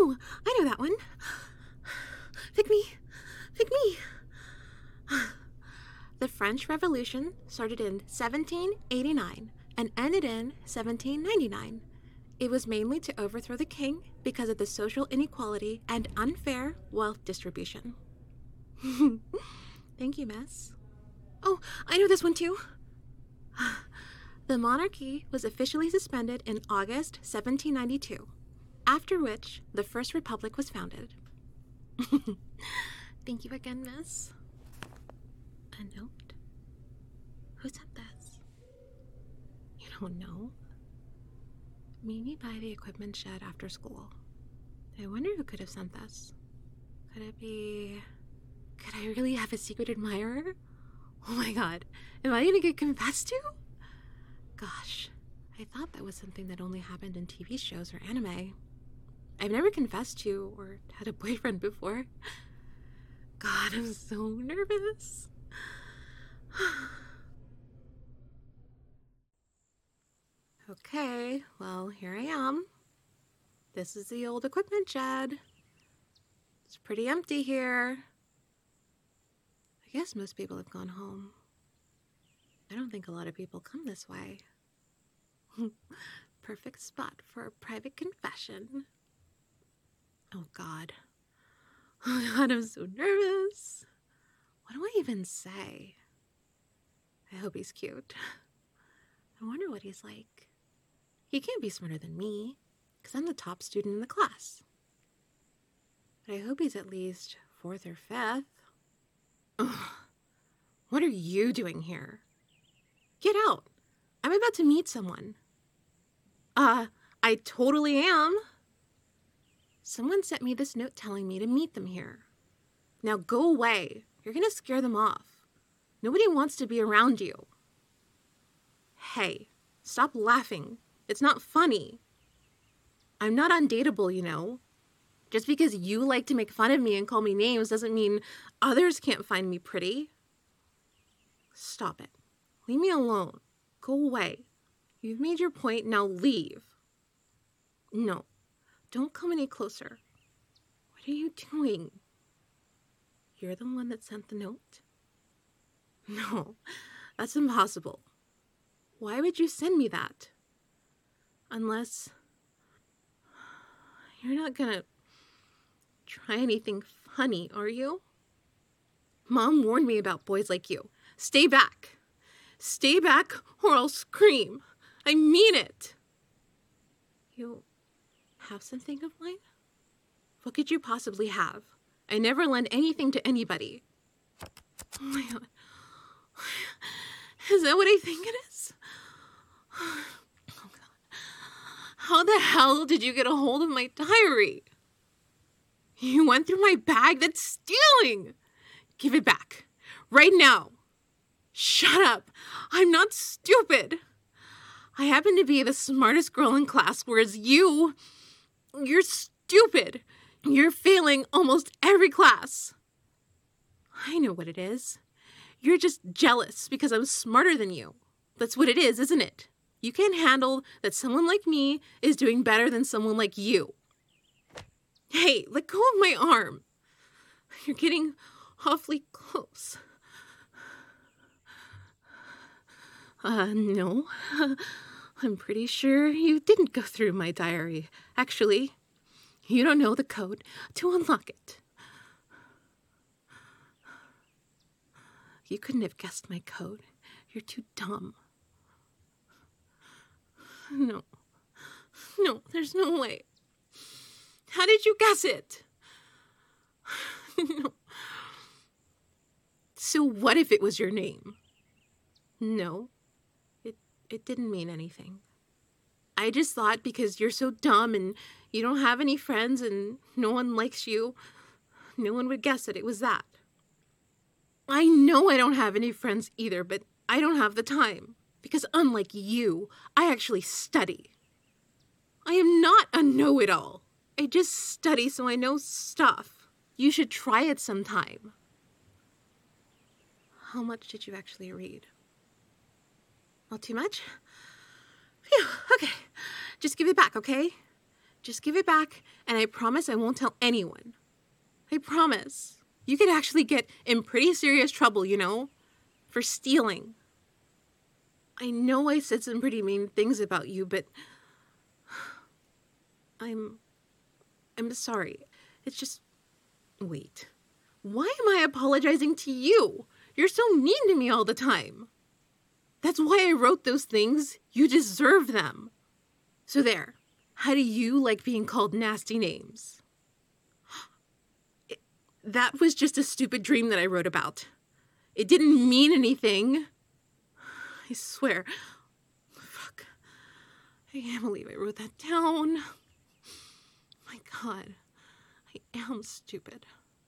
Oh, I know that one. Pick me. Pick me. The French Revolution started in 1789 and ended in 1799. It was mainly to overthrow the king because of the social inequality and unfair wealth distribution. Thank you, miss. Oh, I know this one too. The monarchy was officially suspended in August 1792, after which the First Republic was founded. Thank you again, miss. A note? Who sent this? You don't know? Meet me by the equipment shed after school. I wonder who could have sent this. Could I really have a secret admirer? Oh my god, am I gonna get confessed to? Gosh, I thought that was something that only happened in TV shows or anime. I've never confessed to or had a boyfriend before. God, I'm so nervous. Okay, well, here I am. This is the old equipment shed. It's pretty empty here. I guess most people have gone home. I don't think a lot of people come this way. Perfect spot for a private confession. Oh God. Oh God, I'm so nervous. What do I even say? I hope he's cute. I wonder what he's like. He can't be smarter than me, because I'm the top student in the class. But I hope he's at least 4th or 5th. Ugh. What are you doing here? Get out. I'm about to meet someone. I totally am. Someone sent me this note telling me to meet them here. Now go away. You're gonna scare them off. Nobody wants to be around you. Hey, stop laughing. It's not funny. I'm not undateable, you know. Just because you like to make fun of me and call me names doesn't mean others can't find me pretty. Stop it. Leave me alone. Go away. You've made your point, now leave. No, don't come any closer. What are you doing? You're the one that sent the note? No, that's impossible. Why would you send me that? Unless you're not gonna try anything funny, are you? Mom warned me about boys like you. Stay back. Stay back or I'll scream. I mean it. You have something of mine? What could you possibly have? I never lend anything to anybody. Oh my God. Is that what I think it is? Oh God. How the hell did you get a hold of my diary? You went through my bag? That's stealing! Give it back. Right now. Shut up. I'm not stupid. I happen to be the smartest girl in class, whereas you're stupid. You're failing almost every class. I know what it is. You're just jealous because I'm smarter than you. That's what it is, isn't it? You can't handle that someone like me is doing better than someone like you. Hey, let go of my arm. You're getting awfully close. No. I'm pretty sure you didn't go through my diary. Actually, you don't know the code to unlock it. You couldn't have guessed my code. You're too dumb. No, there's no way. How did you guess it? No. So what if it was your name? No, it didn't mean anything. I just thought because you're so dumb and you don't have any friends and no one likes you, no one would guess it was that. I know I don't have any friends either, but I don't have the time. Because unlike you, I actually study. I am not a know-it-all. I just study so I know stuff. You should try it sometime. How much did you actually read? Not too much? Phew, okay. Just give it back, okay? Just give it back, and I promise I won't tell anyone. I promise. You could actually get in pretty serious trouble, for stealing. I know I said some pretty mean things about you, but I'm sorry. It's just, wait. Why am I apologizing to you? You're so mean to me all the time. That's why I wrote those things. You deserve them. So there. How do you like being called nasty names? That was just a stupid dream that I wrote about. It didn't mean anything. I swear. Fuck. I can't believe I wrote that down. My God. I am stupid.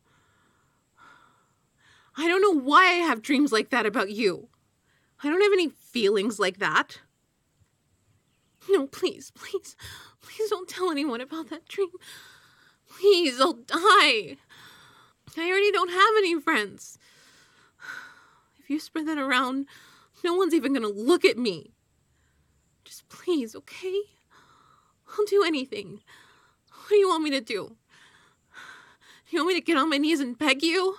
I don't know why I have dreams like that about you. I don't have any feelings like that. No, please don't tell anyone about that dream. Please, I'll die. I already don't have any friends. If you spread that around, no one's even gonna look at me. Just please, okay? I'll do anything. What do you want me to do? You want me to get on my knees and beg you?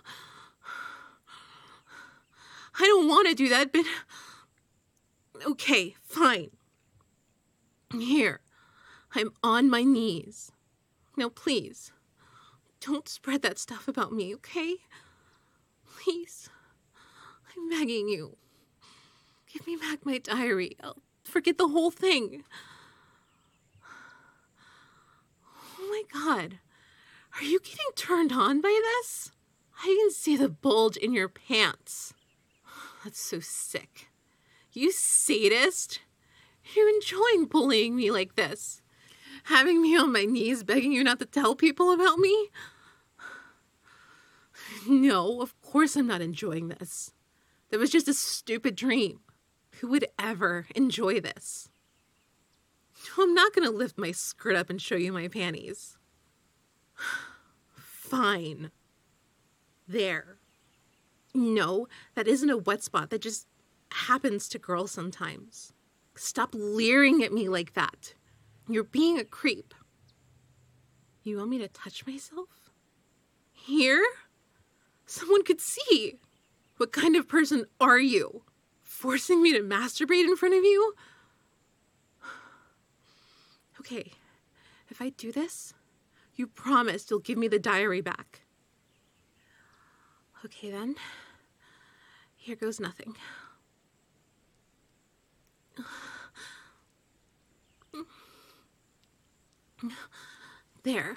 I don't want to do that, but... Okay, fine. Here, I'm on my knees. Now, please, don't spread that stuff about me, okay? Please, I'm begging you. Give me back my diary. I'll forget the whole thing. Oh my God, are you getting turned on by this? I can see the bulge in your pants. That's so sick. You sadist. You're enjoying bullying me like this. Having me on my knees begging you not to tell people about me? No, of course I'm not enjoying this. That was just a stupid dream. Who would ever enjoy this? I'm not going to lift my skirt up and show you my panties. Fine. There. No, that isn't a wet spot. That just happens to girls sometimes. Stop leering at me like that. You're being a creep. You want me to touch myself? Here? Someone could see. What kind of person are you? Forcing me to masturbate in front of you? Okay, if I do this, you promise you'll give me the diary back. Okay then, here goes nothing. There.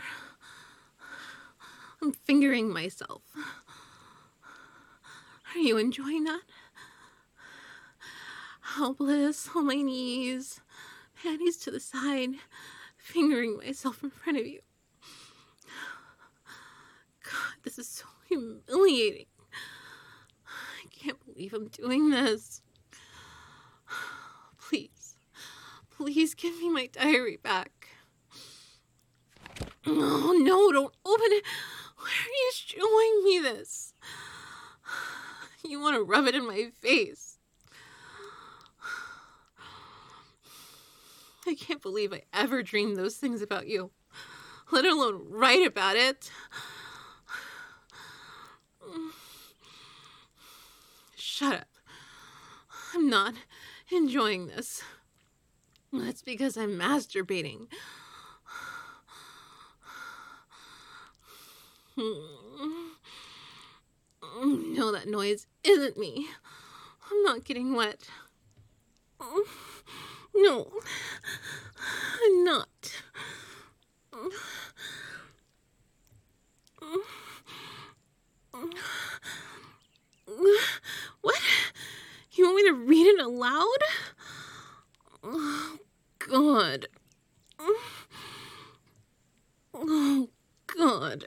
I'm fingering myself. Are you enjoying that? Helpless, on my knees, panties to the side, fingering myself in front of you. God, this is so humiliating. I can't believe I'm doing this. Please give me my diary back. Oh, no, don't open it. Why are you showing me this? You want to rub it in my face. I can't believe I ever dreamed those things about you, let alone write about it. Shut up. I'm not enjoying this. That's because I'm masturbating. No, that noise isn't me. I'm not getting wet. No, I'm not. What? You want me to read it aloud? Oh, God. Oh, God.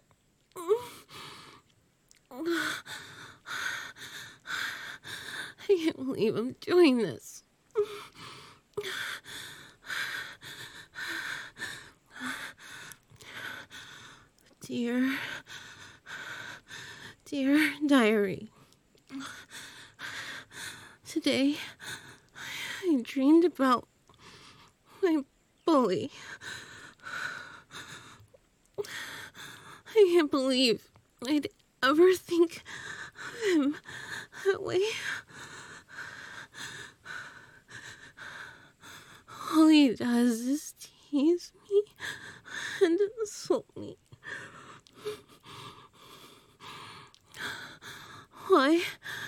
I can't believe I'm doing this. Dear diary, today I dreamed about my bully. I can't believe I'd ever think of him that way. All he does is tease me and insult me. Why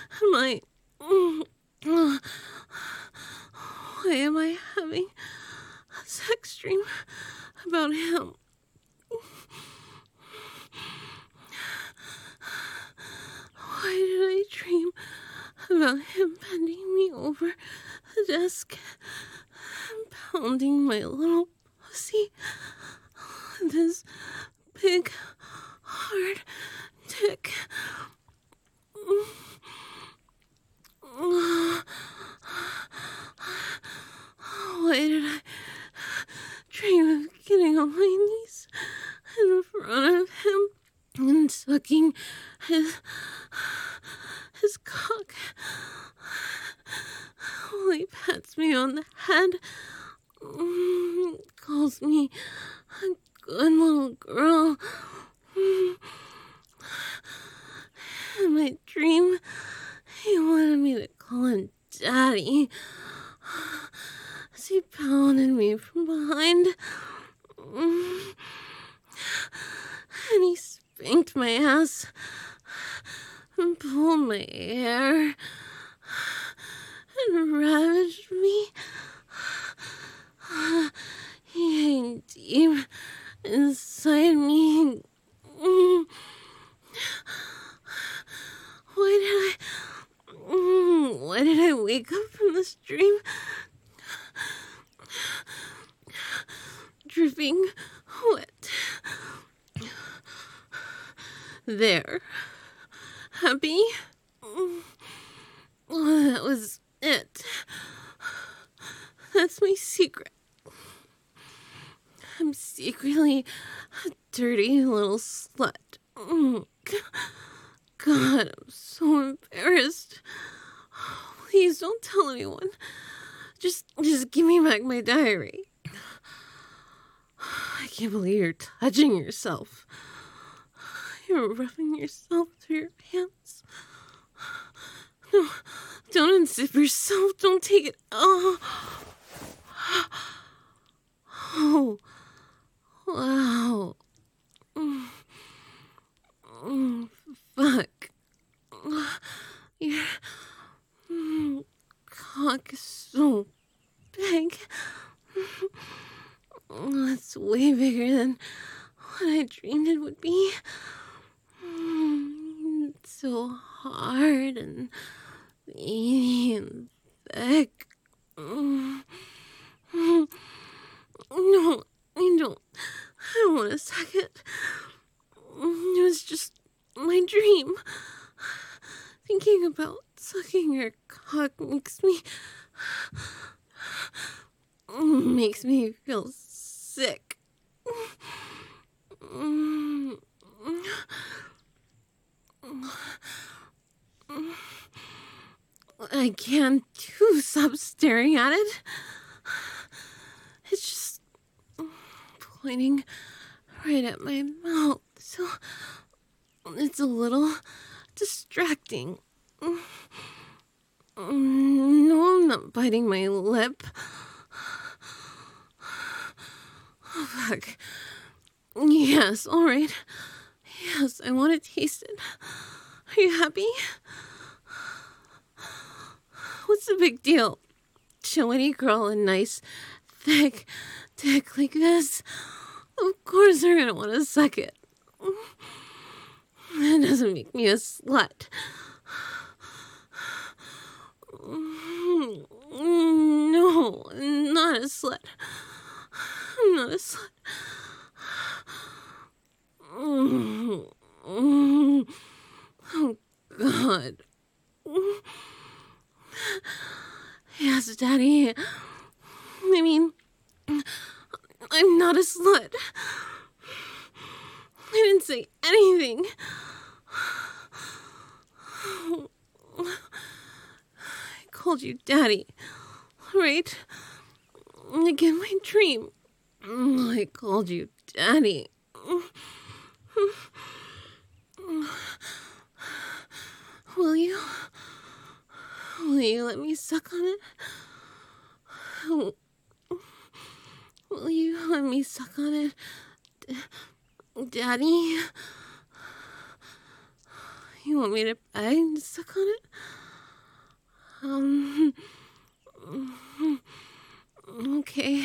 am I having a sex dream about him? Why did I dream about him bending me over the desk and pounding my little pussy with his big, hard dick? Why did I dream of getting on my knees in front of him and sucking his cock while he pats me on the head, calls me a good little girl? In my dream, he wanted me to call him Daddy as he pounded me from behind, and he spanked my ass and pulled my hair and ravaged me. He ate deep inside me. Why did I wake up from this dream dripping wet? There. Happy? Oh, that was it. That's my secret. I'm secretly a dirty little slut. God, I'm so embarrassed. Please don't tell anyone. Just give me back my diary. I can't believe you're touching yourself. You're rubbing yourself through your pants. No, don't unzip yourself. Don't take it. Oh, wow. Fuck. Your cock is so big. It's way bigger than what I dreamed it would be. It's so hard and meaty and thick. No, I don't want to suck it. It was just my dream. Thinking about sucking your cock makes me feel sick. I can't stop staring at it. It's just pointing right at my mouth, so it's a little distracting. No, I'm not biting my lip. Oh, fuck. Yes, all right. Yes, I want to taste it. Are you happy? What's the big deal? Show any girl a nice, thick dick like this. Of course they're gonna want to suck it. That doesn't make me a slut. No, I'm not a slut. I'm not a slut. Oh, God. Yes, Daddy. I mean, I'm not a slut. I didn't say anything. I called you Daddy, right? Again, my dream. I called you Daddy. Will you? Will you let me suck on it? Will you let me suck on it? Daddy? You want me to beg to suck on it? Okay.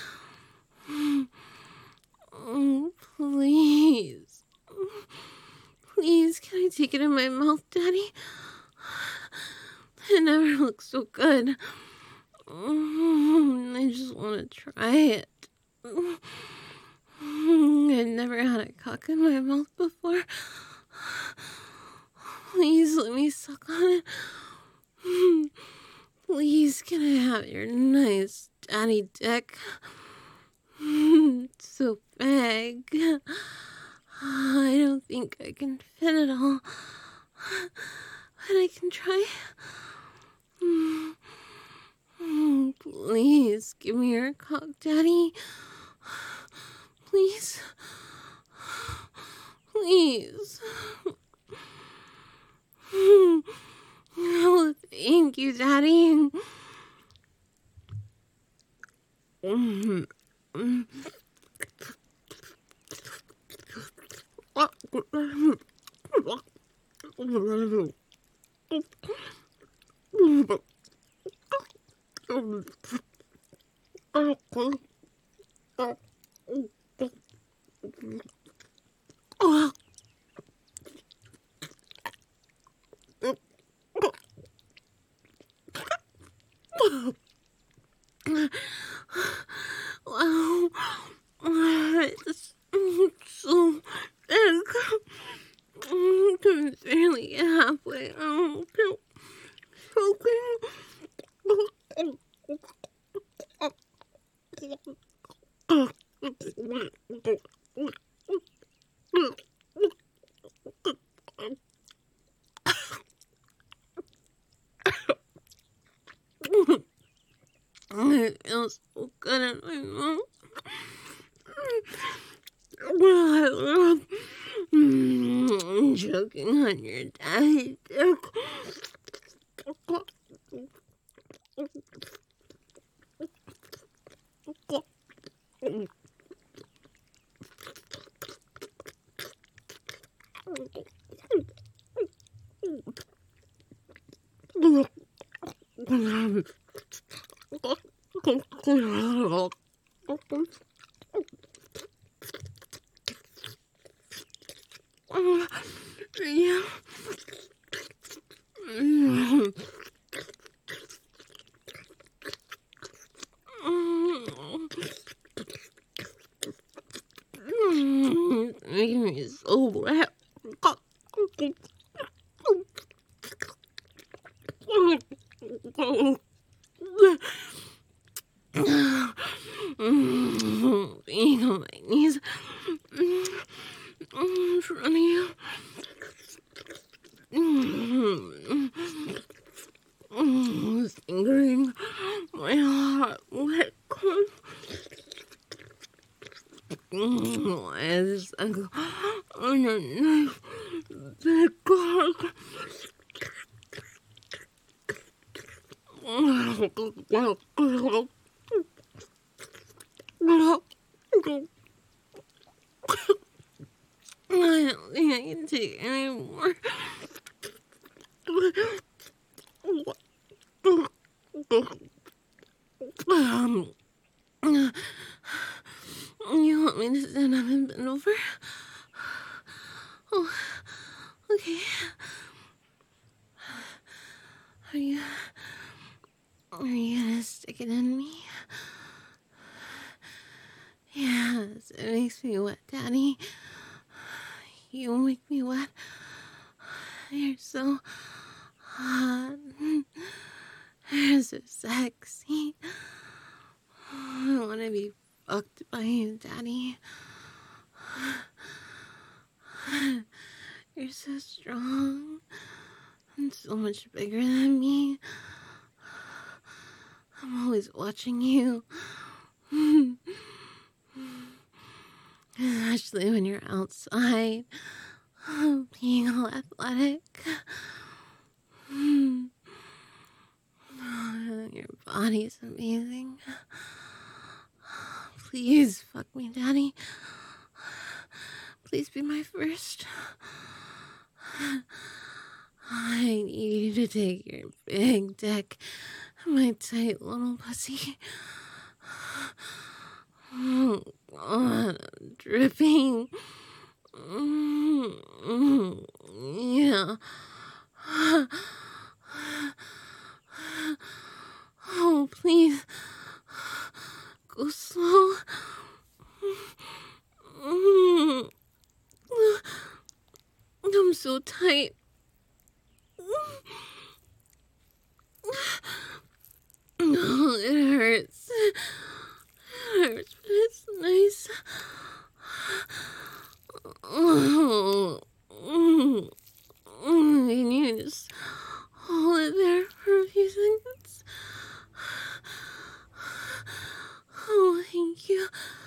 Please. Please, can I take it in my mouth, Daddy? It never looks so good. I just want to try it. I've never had a cock in my mouth before. Please let me suck on it. Please, can I have your nice daddy dick? It's so big. I don't think I can fit it all. But I can try. Please, give me your cock, Daddy. Please. Please. Oh, thank you, Daddy. Wow, it's so big. I can barely get halfway out. It feels so good in my mouth. I love choking on your daddy dick. Yeah. It's making me so wet. Being on my knees in front of you. Fingering my hot, wet cock. As I go on a nice big cock. I don't think I can take it anymore. You want me to stand up and bend over? Oh, okay. Are you gonna stick it in me? Yes, it makes me wet, Daddy. You make me wet. You're so hot. You're so sexy. I want to be fucked by you, Daddy. You're so strong and so much bigger than me. I'm always watching you. Especially when you're outside. being all athletic. Your body's amazing. Please fuck me, Daddy. Please be my first. I need you to take your big dick and my tight little pussy. Oh, God, I'm dripping. Yeah. Oh, please. Go slow. I'm so tight. Oh, it hurts. It hurts, but it's nice. Oh, can you just hold it there for a few seconds? Oh, thank you.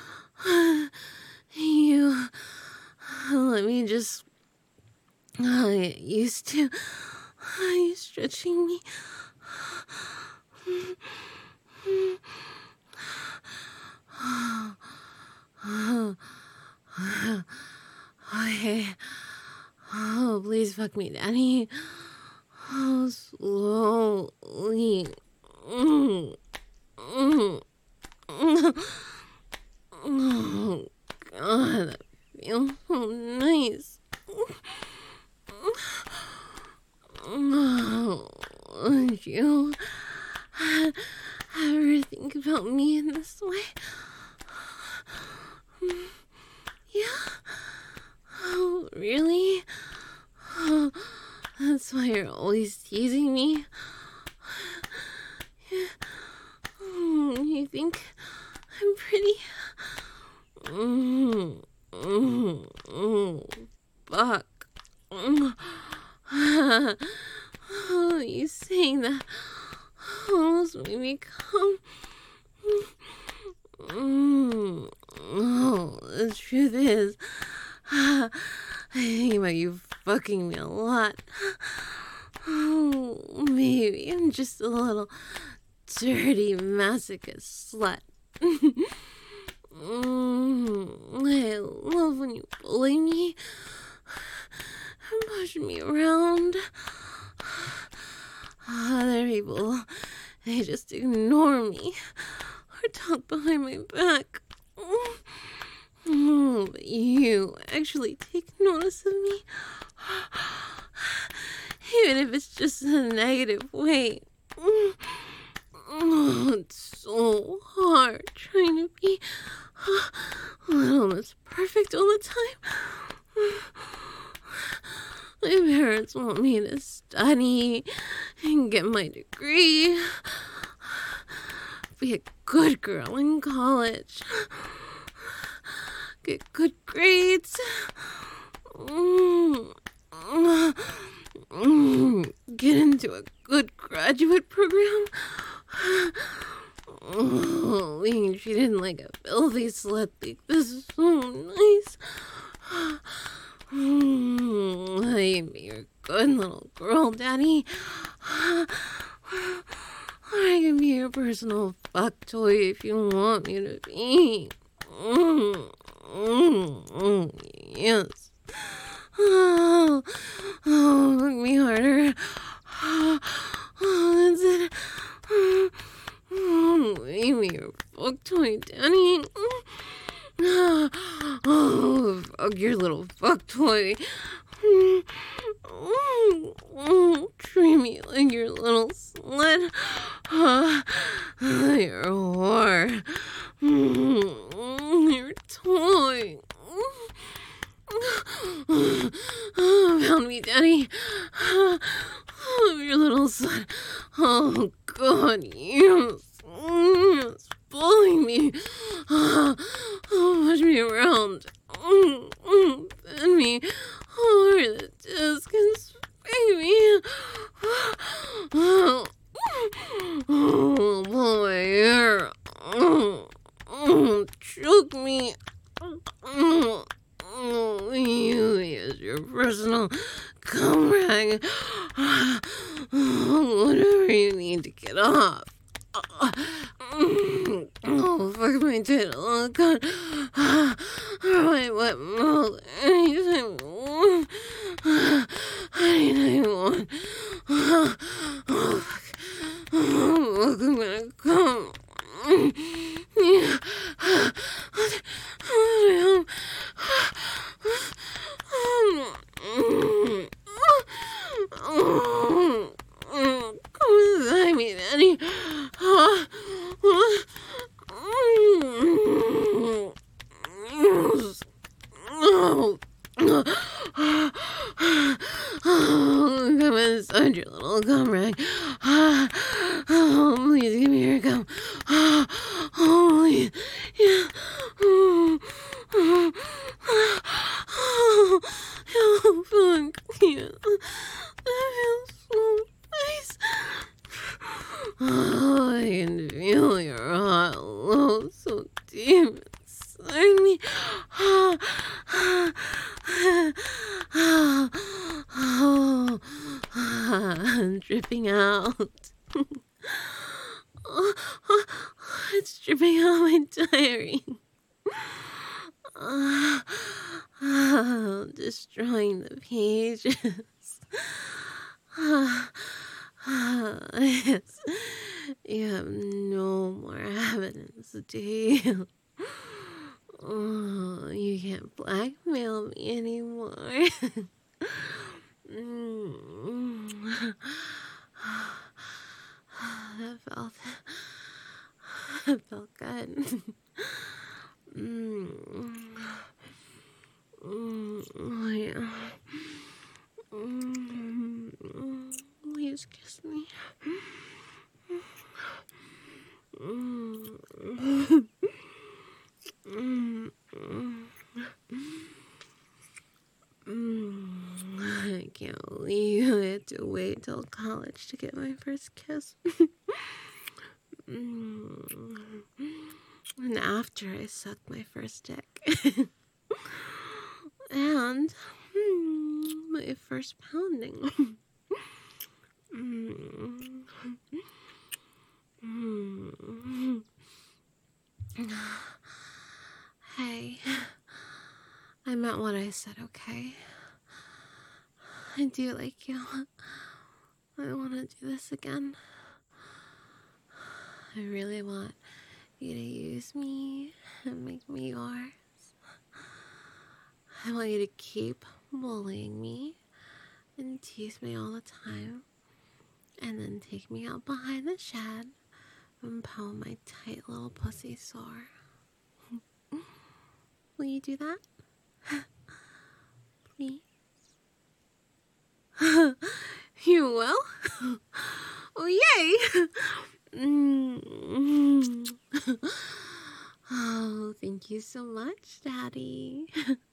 You let me just get used to you stretching me. Okay. Oh, please fuck me, Daddy. Oh, slowly. Oh, God, that feels so nice. Oh, would you ever think about me in this way? Yeah? Oh, really? Oh, that's why you're always teasing me? You think I'm pretty? Fuck. Oh, you saying that almost made me come. Oh, the truth is, I think about you fucking me a lot. Oh, maybe I'm just a little dirty masochist slut. I love when you bully me and push me around. Other people, they just ignore me or talk behind my back. But you actually take notice of me, even if it's just in a negative way. It's so hard trying to be almost perfect all the time. My parents want me to study and get my degree, be a good girl in college, get good grades, get into a good graduate program, being treated like a filthy slut like this is so nice. I can be your good little girl, Daddy. Or I can be your personal fuck toy if you want me to be. Yes. Oh, fuck me harder. That's it. Make me your fuck toy, Daddy. Oh, fuck your little fuck toy. Treat me like your little slut. You're a whore. Your toy. Found me, Daddy. Your little slut. Oh, God, yes. Yes. Bully me. Push me around. Bend me over the disc and spank me. Pull my hair. Choke me. You use your personal cum rag. Whatever you need to get off. Oh, fuck my tittle. Oh, God. My wet mouth. Anything. Anything. Oh, fuck. Oh, I'm gonna come. Yeah. Come beside me, Daddy. Come inside your little gum rag. Oh, please give me your gum. Oh, please. Yeah. Oh, fuck. Yeah. That feels so nice. Oh, I can feel your hot love so deep inside me. I'm dripping out. It's dripping out my diary. Destroying the pages. Yes. You have no more evidence, do you? Oh, you can't blackmail me anymore. That felt good. Oh, yeah. Please kiss me. I can't believe I had to wait till college to get my first kiss. And after I sucked my first dick. And my first pounding. Hey, I meant what I said, okay? I do like you. I want to do this again. I really want you to use me and make me yours. I want you to keep bullying me and tease me all the time, and then take me out behind the shed and pound my tight little pussy sore. Will you do that? Please? You will? Oh, yay! Oh, thank you so much, Daddy.